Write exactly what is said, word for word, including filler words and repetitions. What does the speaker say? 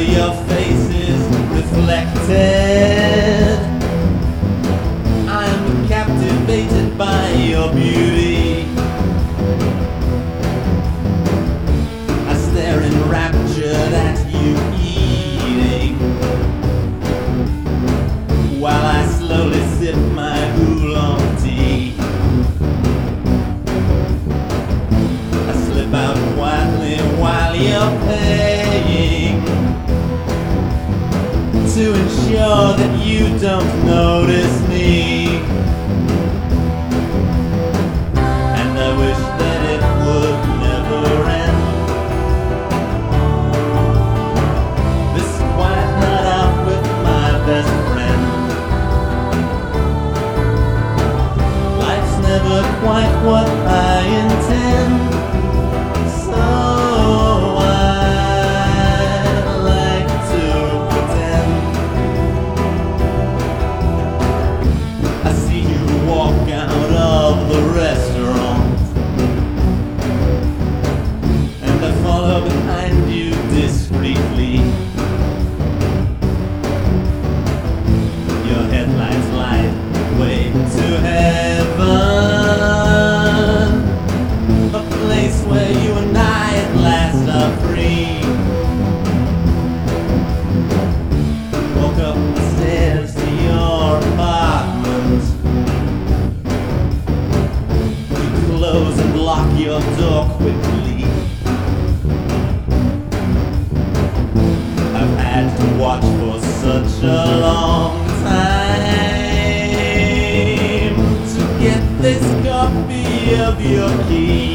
your face is reflected. I am captivated by your beauty. I stare enraptured at you eating, while I slowly sip my oolong tea. I slip out quietly while you're paying, to ensure that you don't notice me. And I wish that it would never end. This quiet night out with my best friend. Life's never quite what I intend, so I'd like to pretend. I see you walk out of the restaurant, and I follow behind you discreetly. Your headlights light way to heaven, a place where you and I at last are free. Walk up the stairs to your apartment. You close and lock your door quickly. I've had to watch for such a long time to get this copy of your key.